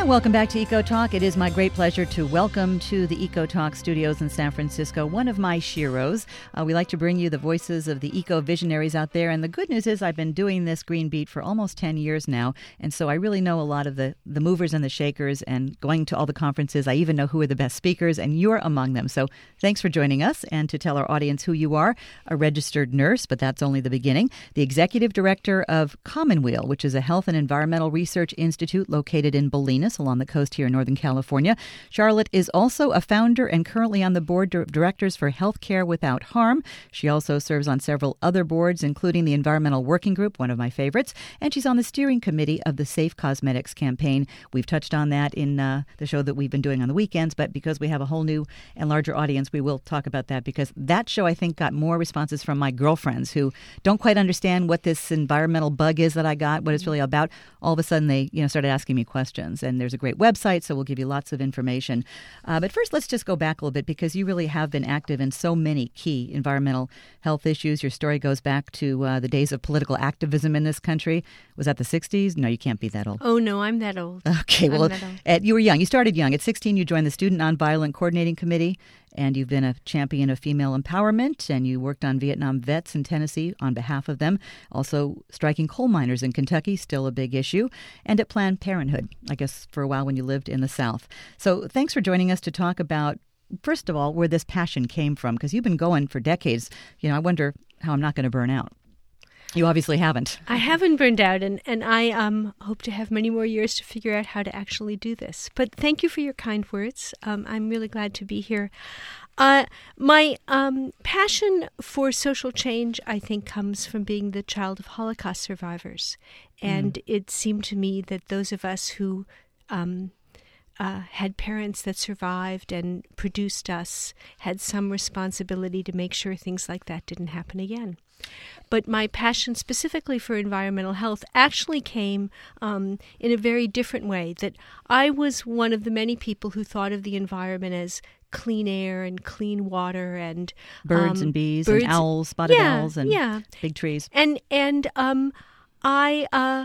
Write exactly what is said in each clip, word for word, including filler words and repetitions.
Welcome back to Eco Talk. It is my great pleasure to welcome to the Eco Talk studios in San Francisco one of my sheroes. Uh, we like to bring you the voices of the eco visionaries out there. And the good news is I've been doing this Green Beat for almost ten years now. And so I really know a lot of the, the movers and the shakers and going to all the conferences. I even know who are the best speakers, and you're among them. So thanks for joining us. And to tell our audience who you are, a registered nurse, but that's only the beginning, the executive director of Commonweal, which is a health and environmental research institute located in Bolinas, along the coast here in Northern California. Charlotte is also a founder and currently on the board of directors for Healthcare Without Harm. She also serves on several other boards, including the Environmental Working Group, one of my favorites, and she's on the steering committee of the Safe Cosmetics campaign. We've touched on that in uh, the show that we've been doing on the weekends, but because we have a whole new and larger audience, we will talk about that, because that show, I think, got more responses from my girlfriends who don't quite understand what this environmental bug is that I got, what it's really about. All of a sudden, they you know started asking me questions, and there's a great website, so we'll give you lots of information. Uh, but first, let's just go back a little bit, because you really have been active in so many key environmental health issues. Your story goes back to uh, the days of political activism in this country. Was that the sixties? No, you can't be that old. Oh, no, I'm that old. Okay, well, at, you were young. You started young. At sixteen, you joined the Student Nonviolent Coordinating Committee, and you've been a champion of female empowerment, and you worked on Vietnam vets in Tennessee on behalf of them. Also, striking coal miners in Kentucky, still a big issue, and at Planned Parenthood, I guess, for a while when you lived in the South. So thanks for joining us to talk about, first of all, where this passion came from, because you've been going for decades. You know, I wonder how I'm not going to burn out. You obviously haven't. I haven't burned out, and, and I um, hope to have many more years to figure out how to actually do this. But thank you for your kind words. Um, I'm really glad to be here. Uh, my um, passion for social change, I think, comes from being the child of Holocaust survivors. And mm. it seemed to me that those of us who um, uh, had parents that survived and produced us had some responsibility to make sure things like that didn't happen again. But my passion specifically for environmental health actually came um, in a very different way, that I was one of the many people who thought of the environment as clean air and clean water and birds um, and bees birds, and owls, spotted yeah, owls and yeah. big trees. And, and um, I uh,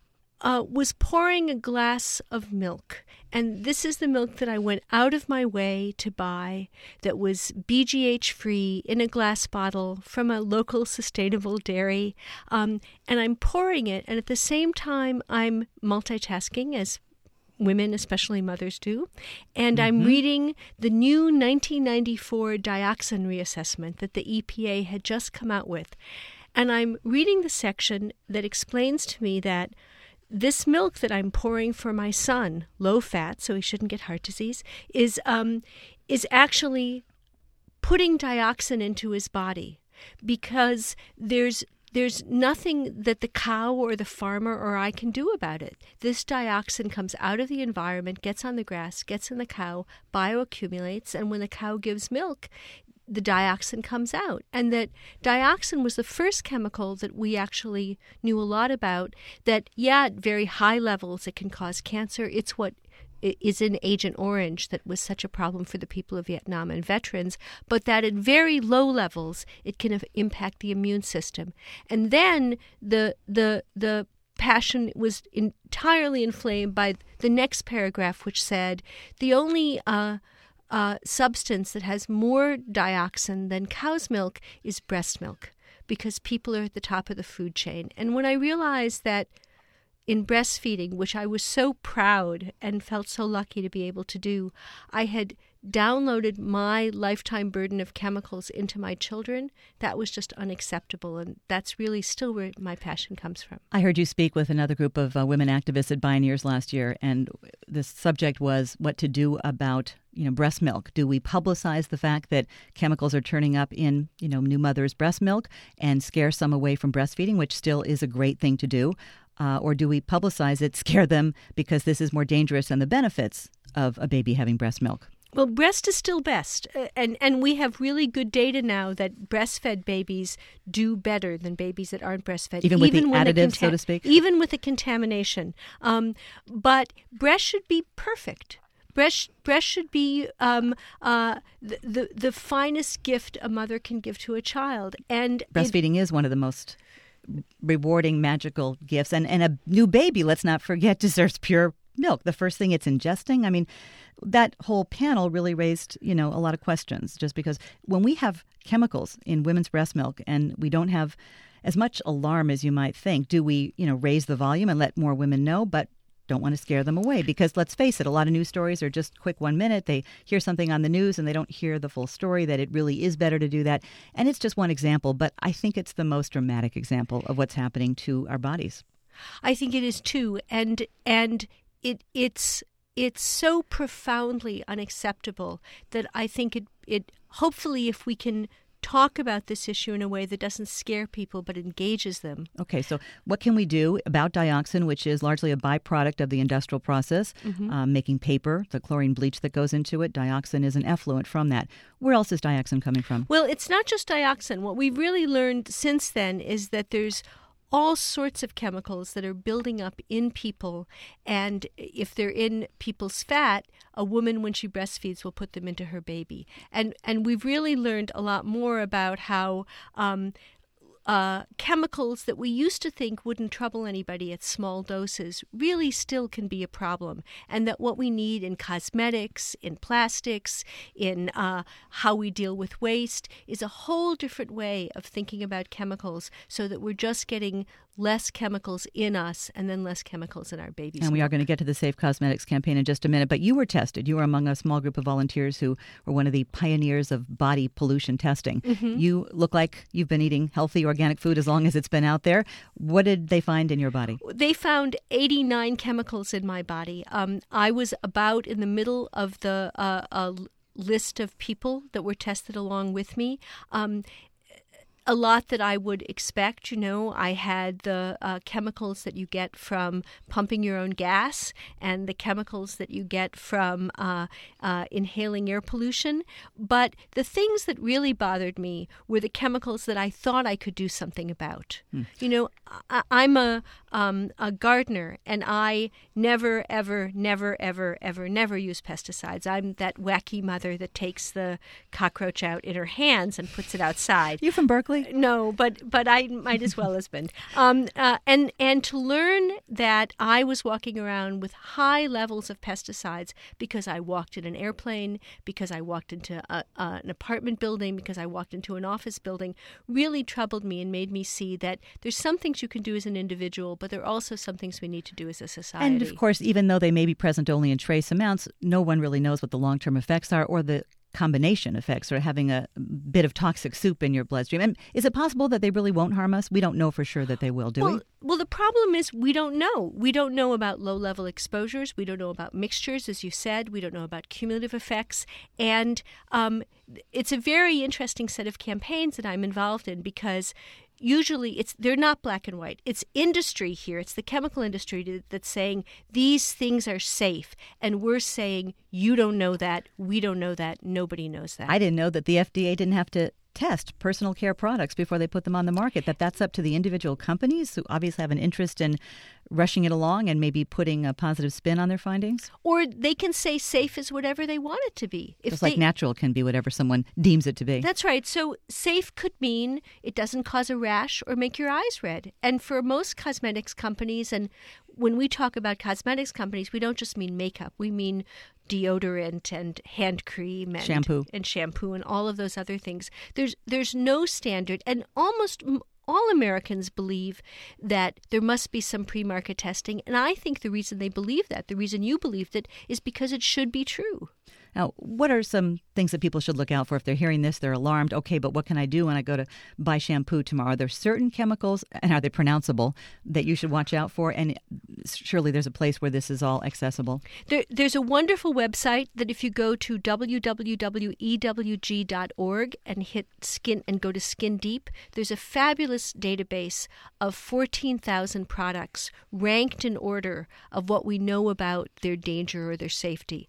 uh, was pouring a glass of milk. And this is the milk that I went out of my way to buy, that was B G H-free in a glass bottle from a local sustainable dairy. Um, and I'm pouring it, and at the same time, I'm multitasking, as women, especially mothers, do. And mm-hmm. I'm reading the new nineteen ninety-four dioxin reassessment that the E P A had just come out with. And I'm reading the section that explains to me that this milk that I'm pouring for my son, low fat, so he shouldn't get heart disease, is um, is actually putting dioxin into his body, because there's there's nothing that the cow or the farmer or I can do about it. This dioxin comes out of the environment, gets on the grass, gets in the cow, bioaccumulates, and when the cow gives milk, the dioxin comes out. And that dioxin was the first chemical that we actually knew a lot about, that, yeah, at very high levels it can cause cancer. It's what is in Agent Orange that was such a problem for the people of Vietnam and veterans, but that at very low levels it can impact the immune system. And then the the the passion was entirely inflamed by the next paragraph, which said the only uh Uh, substance that has more dioxin than cow's milk is breast milk, because people are at the top of the food chain. And when I realized that in breastfeeding, which I was so proud and felt so lucky to be able to do, I had downloaded my lifetime burden of chemicals into my children, that was just unacceptable. And that's really still where my passion comes from. I heard you speak with another group of uh, women activists at Bioneers last year, and the subject was what to do about you know, breast milk. Do we publicize the fact that chemicals are turning up in, you know, new mothers' breast milk and scare some away from breastfeeding, which still is a great thing to do? Uh, or do we publicize it, scare them because this is more dangerous than the benefits of a baby having breast milk? Well, breast is still best, uh, and, and we have really good data now that breastfed babies do better than babies that aren't breastfed. Even with even the additives, conta- so to speak? Even with the contamination. Um, but breast should be perfect. Breast, breast should be um, uh, the, the the finest gift a mother can give to a child. And breastfeeding it, is one of the most rewarding, magical gifts. And, and a new baby, let's not forget, deserves pure milk, the first thing it's ingesting. I mean, that whole panel really raised, you know, a lot of questions, just because when we have chemicals in women's breast milk and we don't have as much alarm as you might think, do we, you know, raise the volume and let more women know, but don't want to scare them away? Because let's face it, a lot of news stories are just quick one minute. They hear something on the news and they don't hear the full story, that it really is better to do that. And it's just one example, but I think it's the most dramatic example of what's happening to our bodies. I think it is too. And and it it's it's so profoundly unacceptable that I think it it hopefully if we can talk about this issue in a way that doesn't scare people but engages them. Okay, so what can we do about dioxin, which is largely a byproduct of the industrial process, mm-hmm. um, making paper, the chlorine bleach that goes into it? Dioxin is an effluent from that. Where else is dioxin coming from? Well, it's not just dioxin. What we've really learned since then is that there's all sorts of chemicals that are building up in people, and if they're in people's fat, a woman when she breastfeeds will put them into her baby. And and we've really learned a lot more about how um, uh, chemicals that we used to think wouldn't trouble anybody at small doses really still can be a problem, and that what we need in cosmetics, in plastics, in uh, how we deal with waste is a whole different way of thinking about chemicals, so that we're just getting less chemicals in us and then less chemicals in our babies. And we are going to get to the Safe Cosmetics campaign in just a minute. But you were tested. You were among a small group of volunteers who were one of the pioneers of body pollution testing. Mm-hmm. You look like you've been eating healthy organic food as long as it's been out there. What did they find in your body? They found eighty-nine chemicals in my body. Um, I was about in the middle of the uh, uh, list of people that were tested along with me. Um, A lot that I would expect, you know. I had the uh, chemicals that you get from pumping your own gas and the chemicals that you get from uh, uh, inhaling air pollution. But the things that really bothered me were the chemicals that I thought I could do something about. Hmm. You know, I, I'm a, um, a gardener, and I never, ever, never, ever, ever, never use pesticides. I'm that wacky mother that takes the cockroach out in her hands and puts it outside. You from Berkeley? No, but but I might as well have been. Um, uh, and and to learn that I was walking around with high levels of pesticides because I walked in an airplane, because I walked into a, uh, an apartment building, because I walked into an office building, really troubled me and made me see that there's some things you can do as an individual, but there are also some things we need to do as a society. And of course, even though they may be present only in trace amounts, no one really knows what the long-term effects are, or the combination effects, or having a bit of toxic soup in your bloodstream. And is it possible that they really won't harm us? We don't know for sure that they will, do well, we? Well, the problem is we don't know. We don't know about low-level exposures. We don't know about mixtures, as you said. We don't know about cumulative effects. And um, it's a very interesting set of campaigns that I'm involved in, because usually it's they're not black and white. It's industry here. It's the chemical industry that's saying these things are safe. And we're saying you don't know that. We don't know that. Nobody knows that. I didn't know that the F D A didn't have to test personal care products before they put them on the market, that that's up to the individual companies who obviously have an interest in rushing it along and maybe putting a positive spin on their findings. Or they can say safe is whatever they want it to be. If Just they, like natural can be whatever someone deems it to be. That's right. So safe could mean it doesn't cause a rash or make your eyes red. And for most cosmetics companies, and when we talk about cosmetics companies, we don't just mean makeup. We mean deodorant and hand cream and shampoo and shampoo and all of those other things. There's there's no standard, and almost all Americans believe that there must be some pre-market testing. And I think the reason they believe that, the reason you believed it, is because it should be true. Now, what are some things that people should look out for if they're hearing this? They're alarmed. Okay, but what can I do when I go to buy shampoo tomorrow? Are there certain chemicals, and are they pronounceable, that you should watch out for? And surely there's a place where this is all accessible. There, there's a wonderful website that if you go to w w w dot e w g dot org and hit skin and go to Skin Deep, there's a fabulous database of fourteen thousand products ranked in order of what we know about their danger or their safety.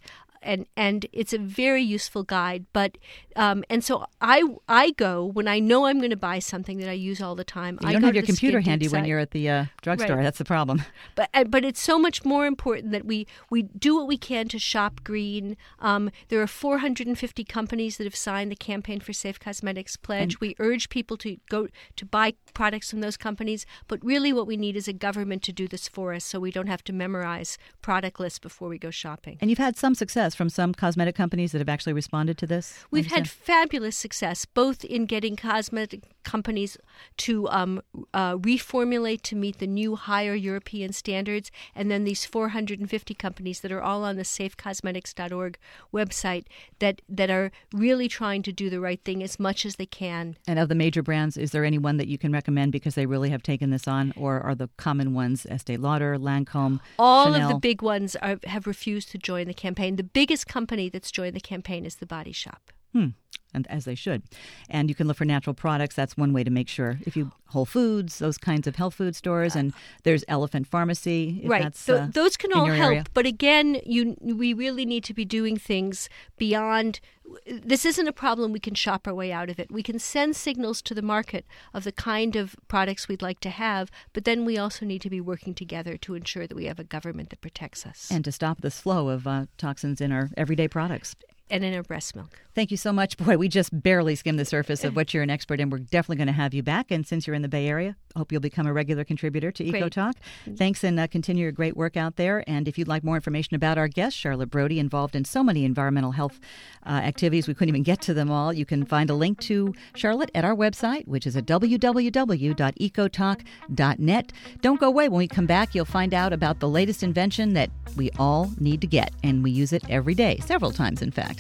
and and it's a very useful guide. But um, and so I I go when I know I'm going to buy something that I use all the time. You I don't go have to your the computer Skin Deep handy when site. you're at the uh, drugstore. Right. That's the problem. But uh, but it's so much more important that we, we do what we can to shop green. Um, there are four hundred fifty companies that have signed the Campaign for Safe Cosmetics pledge. And we urge people to go to buy products from those companies. But really what we need is a government to do this for us so we don't have to memorize product lists before we go shopping. And you've had some success from some cosmetic companies that have actually responded to this? We've had fabulous success, both in getting cosmetic companies to um, uh, reformulate to meet the new higher European standards, and then these four hundred fifty companies that are all on the safe cosmetics dot org website that, that are really trying to do the right thing as much as they can. And of the major brands, is there any one that you can recommend because they really have taken this on, or are the common ones Estee Lauder, Lancome, All Chanel? of the big ones are, have refused to join the campaign. The biggest company that's joined the campaign is The Body Shop. Hmm. And as they should. And you can look for natural products. That's one way to make sure. If you Whole Foods, those kinds of health food stores, and there's Elephant Pharmacy. If right. That's, Th- uh, those can in all your help. area. But again, you we really need to be doing things beyond. This isn't a problem we can shop our way out of it. We can send signals to the market of the kind of products we'd like to have, but then we also need to be working together to ensure that we have a government that protects us. And to stop this flow of uh, toxins in our everyday products. And in our breast milk. Thank you so much. Boy, we just barely skimmed the surface of what you're an expert in. We're definitely going to have you back. And since you're in the Bay Area, I hope you'll become a regular contributor to Great. EcoTalk. Thanks, and uh, continue your great work out there. And if you'd like more information about our guest, Charlotte Brody, involved in so many environmental health uh, activities, we couldn't even get to them all. You can find a link to Charlotte at our website, which is at w w w dot ecotalk dot net. Don't go away. When we come back, you'll find out about the latest invention that we all need to get. And we use it every day, several times, in fact.